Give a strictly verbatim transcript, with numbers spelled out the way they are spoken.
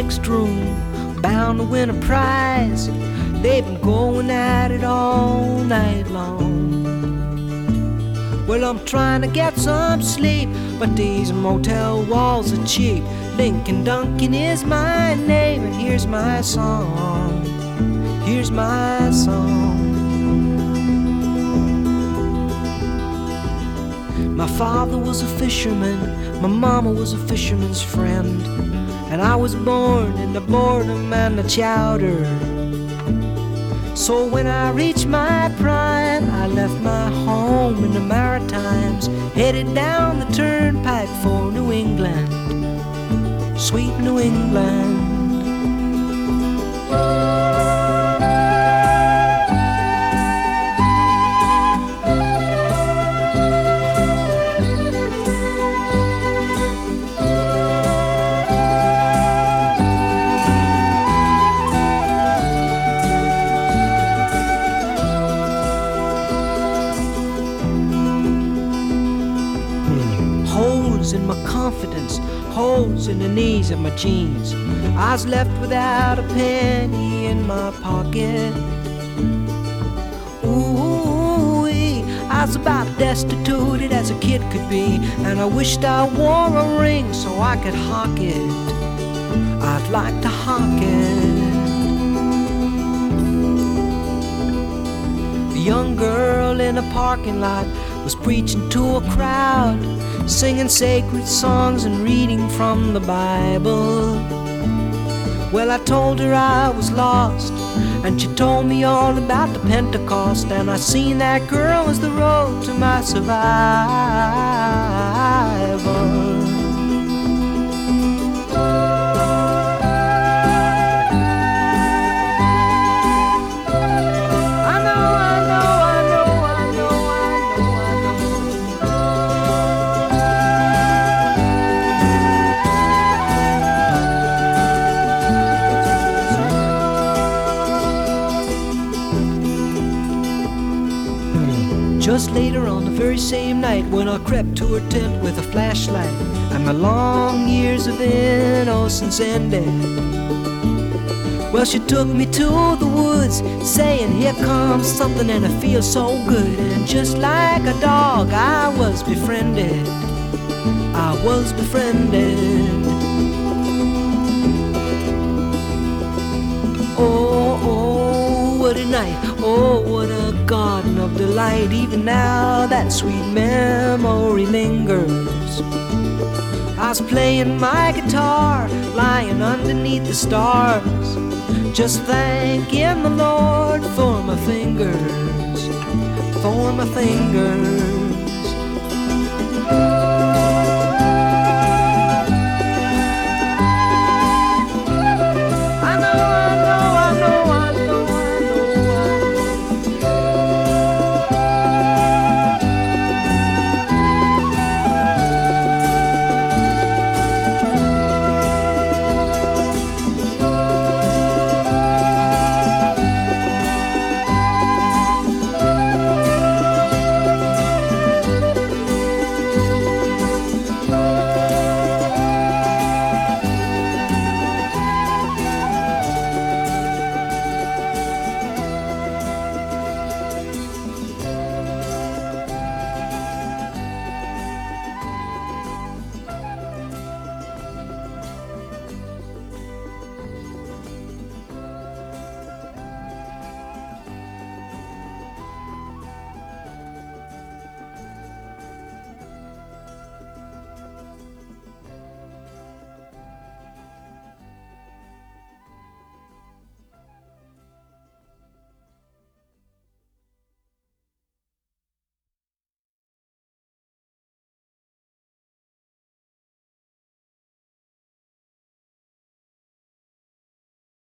next room, bound to win a prize. They've been going at it all night long. Well, I'm trying to get some sleep, but these motel walls are cheap. Lincoln Duncan is my name, and here's my song. Here's my song. My father was a fisherman, my mama was a fisherman's friend, and I was born in the boredom and the chowder. So when I reached my prime, I left my home in the Maritimes, headed down the turnpike for New England, sweet New England. In my confidence, holes in the knees of my jeans. I was left without a penny in my pocket. Ooh, I was about destitute as a kid could be, and I wished I wore a ring so I could hawk it. I'd like to hawk it. A young girl in a parking lot was preaching to a crowd, singing sacred songs and reading from the Bible. Well, I told her I was lost, and she told me all about the Pentecost, and I seen that girl as the road to my survival. Just later on the very same night, when I crept to her tent with a flashlight, and my long years of innocence ended. Well, she took me to the woods, saying, here comes something and it feels so good. And just like a dog, I was befriended. I was befriended. Oh, oh, what a night. Oh, what a garden of delight. Even now that sweet memory lingers. I was playing my guitar, lying underneath the stars, just thanking the Lord for my fingers, for my fingers.